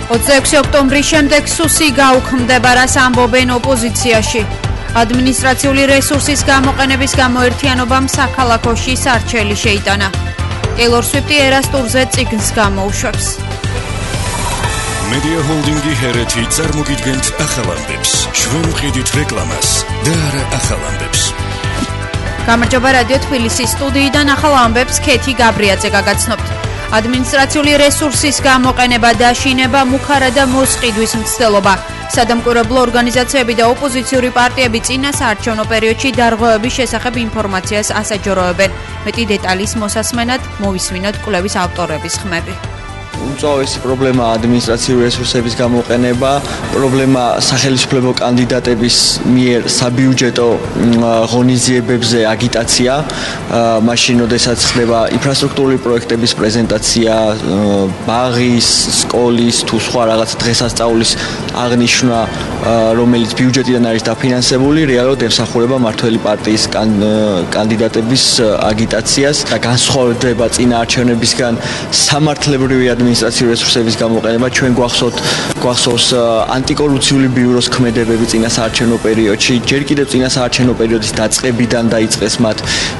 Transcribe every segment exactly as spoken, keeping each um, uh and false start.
ოცდაექვსი ოქტომბრის შემდეგ სუსი გაუქმდება, რას ამბობენ ოპოზიციაში. ადმინისტრაციული რესურსის გამოყენების გამო ერთიანობამ საქალაქოში სარჩელი შეიტანა. ტეილორ სვიფტი ერას ტურზე წიგნს გამოუშვებს. Media Holdingi ჰერეთი წარმოგიდგენთ ახალამბებს. ჩვენ ვყიდით რეკლამას და არა ახალამბებს. გამარჯობა რადიო თბილისის სტუდიიდან ახალ ამბებს ქეთი გაბრიაძე გაგაცნობთ. ადმინისტრაციული რესურსის გამოყენება და აშენება მუხარა და მოსყიდვის მცდელობა. სადამკვირვებლო ორგანიზაციები და ოპოზიციური პარტიები წინა საარჩევნო პერიოდში დარღვევების შესახებ ინფორმაციას ასაჯაროებენ. მეტი დეტალის მოსასმენად მოვისმინოთ კვლევის ავტორების ხმები. უწოვესი პრობლემა ადმინისტრაციული რესურსების გამოყენება, პრობლემა სახელმწიფო კანდიდატების მიერ საბიუჯეტო ღონისძიებებზე აგიტაცია, მაშინ როდესაც ხდება ინფრასტრუქტურული პროექტების პრეზენტაცია, ბაღის, სკოლის თუ სხვა რაღაც დღესასწაულის აღნიშვნა, რომელიც ბიუჯეტიდან არის დაფინანსებული, რეალურად ემსახურება მართველი პარტიის კანდიდატების აგიტაციას და განსხვავდება წინა არჩევნებისგან სამართლებრივი ადმინისტრაციული რესურსების გამოყენება. ჩვენ გვახსოვთ გვახსოვს ანტიკორუფციული ბიუროს ქმედებები წინა საარჩევნო პერიოდში, ჯერ კიდევ წინა საარჩევნო პერიოდის დაწყებიდან დაიწყეს მათ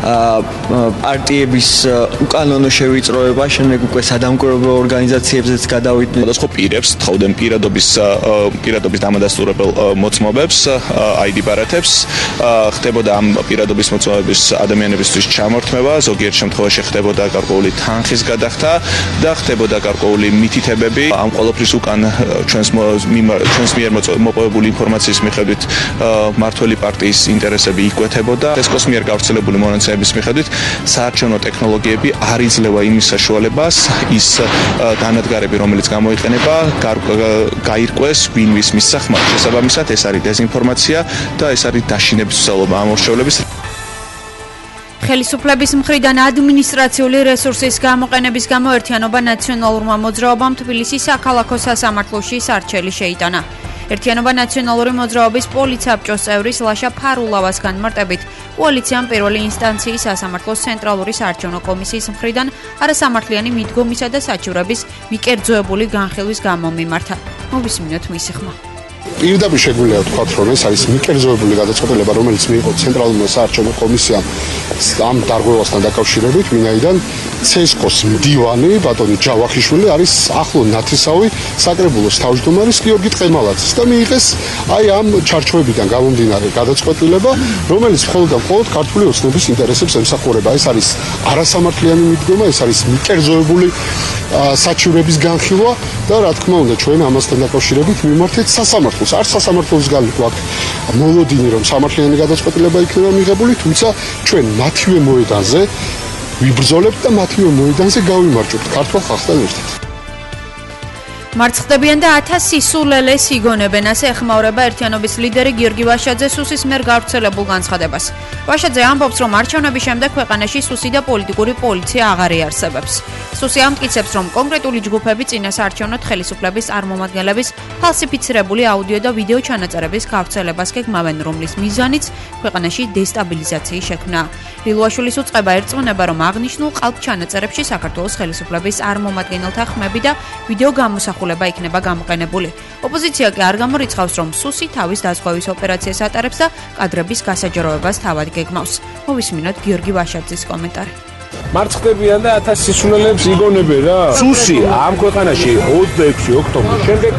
პარტიების უკანონო შევიწროება, შემდეგ უკვე სადამკვირვებლო ორგანიზაციებზეც გადავიდნენ. სხვადასხვა პირებს თხოვდნენ პირადობის პირადობის დამადასტურებელ მოწმობებს, აი დი ბარათებს, ხდებოდა ამ პირადობის მოწმობების ადამიანებისთვის ჩამორთმევა, ზოგიერთ შემთხვევაში ხდებოდა გარკვეული თანხის გადახდა და ხდებოდა გარკვეული მითითებები. ამ ყველაფრის უკან ჩვენს ჩვენს მიერ მოპოვებული ინფორმაციის მიხედვით მართველი პარტიის ინტერესები იკვეთებოდა. ტესკოს მიერ გავრცელებული მონაცემების მიხედვით საარჩევნო ტექნოლოგიები არ იძლევა იმის საშუალებას, ის განადგარები, რომელიც გამოიყენება, გაირკვეს ვინვის მისახმართ. შესაბამისად, ეს არის დეზინფორმაცია და ეს არის დაშინების მსვლელობა ამორჩევლების. ხელისუფლების მხრიდან ადმინისტრაციული რესურსის გამოყენების გამო ერთიანობა ნაციონალურმა მოძრაობამ თბილისის საქალაქო სასამართლოში სარჩელი შეიტანა. ერთიანობა ნაციონალური მოძრაობის პოლიცაბჭოს წევრის ლაშა ფარულავას განმარტებით, კოალიციამ პირველი ინსტანციის სასამართლოს ცენტრალური საარჩევნო კომისიის მხრიდან არასამართლიანი მიდგომისა და საჩივრების მიკერძოებული განხილვის გამო მიმართა. მოვისმინოთ მისი ხმა. პირდაპირ შეგვიძლია ვთქვათ, რომ ეს არის მიკერძოებული გადაწყვეტილება, რომელიც მიიღო ცენტრალურმა საარჩევნო კომისიამ ამ დარღვევასთან დაკავშირებით, ვინაიდან ცესკოს მდივანი ბატონი ჯავახიშვილი არის ახლო ნათესავი საკრებულოს თავმჯდომარის გიორგი ტყემალაძის და მიიღეს აი ამ ჩარჩოებიდან გამომდინარე გადაწყვეტილება, რომელიც მხოლოდ და მხოლოდ ქართული ოცნების ინტერესებს ემსახურება. ეს არის არასამართლიანი მიდგომა, ეს არის მიკერძოებული საჩივრების განხილვა და რა თქმა უნდა ჩვენ ამასთან დაკავშირებით მიმართეთ სასამართლოს. არ სასამართლოს გალიყვათ მოლოდინი, რომ სამართლიანი გადაწყვეტილება იქნება მიღებული, თუმცა ჩვენ მათივე მოედანზე ვიბრძოლებთ და მათივე მოედანზე გავიმარჯვებთ ქართულ ხალხთან ერთად. მარცხდებიან და ათას სისულელეს იგონებენ, ასე ეხმაურება ერთიანობის ლიდერი გიორგი ვაშაძე სუსის მიერ გავრცელებულ განცხადებას. ვაშაძე ამბობს, რომ არჩევნების შემდეგ ქვეყანაში სუსი და პოლიტიკური პოლიცია აღარ იარსებებს. სუსი ამტკიცებს, რომ კონკრეტული ჯგუფები წინა საარჩევნოდ ხელისუფლების წარმომადგენლების ფალსიფიცირებული აუდიო და ვიდეო ჩანაწერების გავრცელებას გეგმავენ, რომლის მიზანიც ქვეყანაში დესტაბილიზაციის შექმნა. ლილუაშვილის უწყება ერწმუნება, რომ აღნიშნულ ყალბჩანაწერებში საქართველოს ხელისუფლების წარმომადგენელთა ხმები და ვიდეო გამოსახულება იქნება გამოყენებული. ოპოზიცია კი არ გამორიცხავს, რომ სუსი თავის დაზღვევის ოპერაციას ატარებს და კადრების გასაჯაროებას თავად გეგმავს. მოვისმინოთ გიორგი ვაშაძის კომენტარი. მარცხდებიან და ათას სისულელებს იგონებენ რა. სუსი ამ ქვეყანაში ოცდაექვსი ოქტომბრის შემდეგ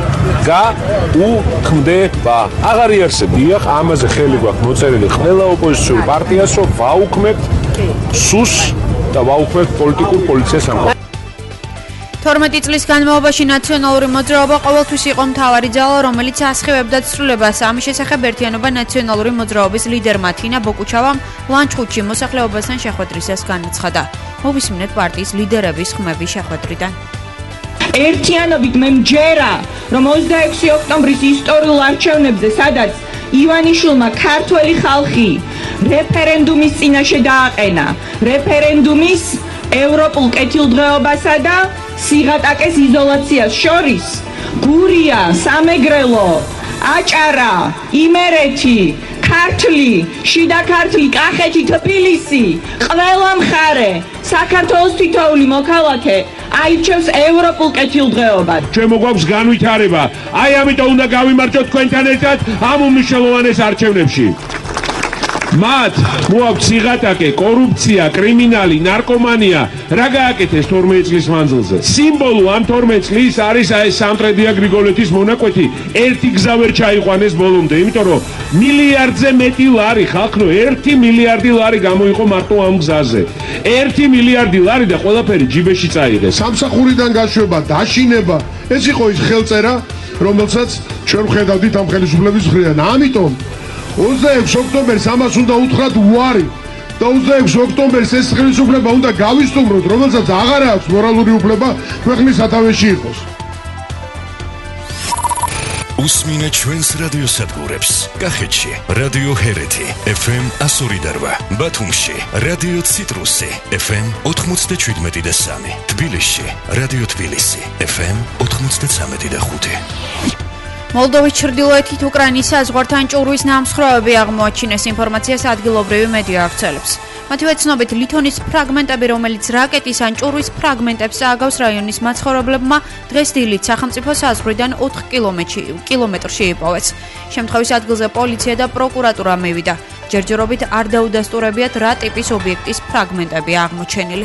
გაუქმდება. აღარ იარსებთ. დიახ, ამაზე ხელი გვაქვს მოწერილი ყველა ოპოზიციურ პარტიას, რომ ვაუქმებთ სუსს და ვაუქმებთ პოლიტიკურ პოლიციას ამ თორმეტი წლის განმავლობაში ნაციონალური მოძრაობა ყოველთვის იყო მთავარი ძალა, რომელიც ასხივებდა ცვლილებას. ამის შესახებ ერთიანობა ნაციონალური მოძრაობის ლიდერმა თინა ბოკუჩავამ ლანჩხუთში მოსახლეობასთან შეხვედრისას განაცხადა. მოვისმინეთ პარტიის ლიდერების ხმები შეხვედრიდან. ერთიანობით მე მჯერა, რომ ოცდაექვსი ოქტომბრის ისტორიულ არჩევნებზე, სადაც ივანიშვილმა ქართველი ხალხი რეფერენდუმის წინაშე დააყენა, რეფერენდუმის ევროპულ კეთილდღეობასა და სიღატაკეს იზოლაციას შორის, გურია, სამეგრელო, აჭარა, იმერეთი, ქართლი, შიდა ქართლი, კახეთი, თბილისი, ყველა მხარე, საქართველოს თითოეული მოქალაქე აირჩევს ევროპულ კეთილდღეობას. ჩვენ მოგვაქვს განვითარება. აი ამიტომ უნდა გავიმარჯვოთ თქვენთან ერთად ამ უმნიშვნელოვანეს არჩევნებში. მათ მოაქვს სიღატაკე, კორუფცია, კრიმინალი, ნარკომანია, რა გააკეთეს თორმეტ წლის მანძილზე. სიმბოლო ამ თორმეტ წლის არის აი სამტრედია გრიგოლეთის მონაკვეთი, ერთი გზა ვერ ჩაიყვანეს ბოლომდე, იმიტომ რომ მილიარდზე მეტი ლარი ხალხო, ერთი მილიარდი ლარი გამოიყო მარტო ამ გზაზე. ერთი მილიარდი ლარი და ყველაფერი ჯიბეში წაიღეს. სამსახურიდან გაშვება, დაშინება, ეს იყო ის ხელწერა, რომელსაც ჩვენ ვხედავდით ამ ხელისუფლების მხრიდან. ამიტომ ოცდაექვსი ოქტომბერს ამას უნდა უთხრათ უარი და ოცდაექვსი ოქტომბერს ეს ხელისუფლება უნდა გავისტუმროთ, რომელსაც აღარ აქვს მორალური უფლება ქვეყნის სათავეში იყოს. უსმინე ჩვენს რადიოსადგურებს. კახეთში რადიო ჰერეთი ეფ ემ εκατო ორი და რვა, ბათუმში რადიო ციტრუსი ეფ ემ ოთხმოცდაშვიდმეტი და სამი, თბილისში რადიო თბილისი ეფ ემ ოთხმოცდაცამეტი და ხუთი. მოლდოვის ჩრდილოეთით უკრაინის საზღვართან ჭურვის ნამსხვრევები აღმოაჩინეს, ინფორმაციას ადგილობრივი მედია ავრცელებს. მათივე ცნობით, ლითონის ფრაგმენტები, რომელიც რაკეტის ან ჭურვის ფრაგმენტებს ააგავს რაიონის მაცხოვრებლებმა, დღეს დილით სახელმწიფო საზღვრიდან ოთხ კილომეტრში იპოვეს. შემთხვევის ადგილზე პოლიცია და პროკურატურა მივიდა. ჯერჯერობით არ დაუდასტურებიათ, რა ტიპის ობიექტის ფრაგმენტები აღმოჩენილი.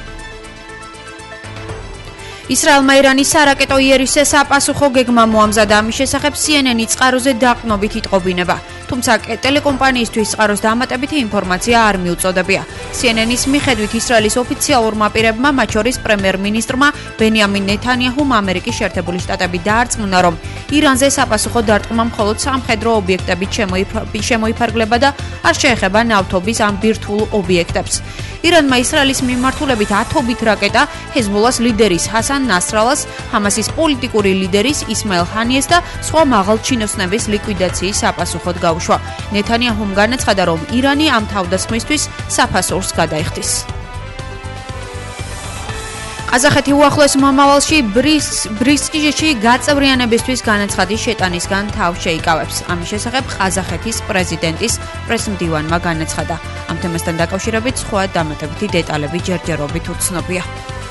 ისრაელმა ირანის სარაკეტო იერის საპასუხო გეგმა მოამზადა. ამის შესახებ სი ენ ენი წყაროზე დაყრდნობით იტყობინება. თუმცა ტელეკომპანიისთვის წყაროს დამატებითი ინფორმაცია არ მიუწოდებია. სი ენ ენის მიხედვით ისრაელის ოფიციალურმა პირებმა, მათ შორის პრემიერ-მინისტრმა ბენიამინ ნეთანიაჰუმ ამერიკის შეერთებული შტატები დაარწმუნა, რომ ირანზე საპასუხო დარტყმა მხოლოდ სამხედრო ობიექტებით შემოიფარგლება და არ შეეხება ნავთობის ან ბირთვულ ობიექტებს. ირანმა ისრაელის მიმართულებით ათობით რაკეტა ჰეზბოლას ლიდერის ჰასან ნასრალას, ჰამასის პოლიტიკური ლიდერის ისმაილ ჰანიეს და სხვა მაღალჩინოსნების ლიკვიდაციის საპასუხოდ გაუშვა. ნეთანიაჰუმ განაცხადა, რომ ირანი ამ თავდასხმისთვის საფასურს გადაიხდის. ყაზახეთი უახლოეს მომავალში ბრისკიში გაწევრიანებისთვის განაცხადის შეტანისგან თავს შეიკავებს. ამის შესახებ ყაზახეთის პრეზიდენტის პრესმდივანმა განაცხადა. ამ თემასთან დაკავშირებით სხვა დამატებითი დეტალები ჯერჯერობით უცნობია.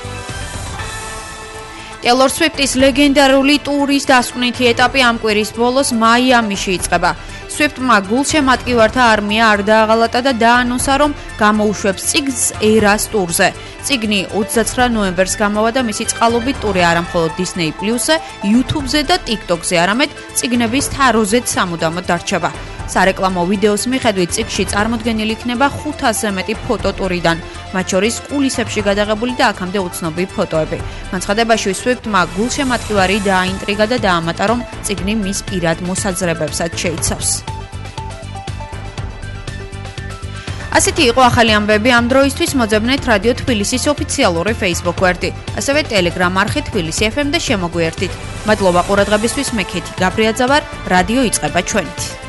ტეილორ სვიფტის ლეგენდარული ტურის დასკვნითი ეტაპი ამ კვირის ბოლოს მაიამიში იწყება. სვიფტმა გულშემატკივართა არმია არ დააღალატა და დაანონსა, რომ გამოუშვებს წიგნს ერას ტურზე. წიგნი ოცდაცხრა ნოემბერს გამოვა და მისი წყალობით ტური არა მხოლოდ Disney Plus-ზე, YouTube-ზე და TikTok-ზე, არამედ წიგნების თაროზეც სამუდამოდ დარჩება. სარეკლამო ვიდეოს მიხედვით წიგნში წარმოდგენილი იქნება ხუთასზე მეტი ფოტო ტურიდან, მათ შორის კულისებში გადაღებული და აქამდე უცნობი ფოტოები. განცხადებაში სვიფტმა გულშემატკივარი დააინტრიგა და დაამატა, რომ წიგნი მის პირად მოსაძრებებსაც შეიცავს. ასეთი იყო ახალი ამბები ამ დროისთვის. მოძებნეთ რადიო თბილისის ოფიციალური Facebook გვერდი, ასევე Telegram არხი თბილისი ეფ ემ და შემოგვიერთით. მადლობა ყურადღებისთვის, მე ქეთი გაბრიაძავარ, რადიო იწყება ჩვენით.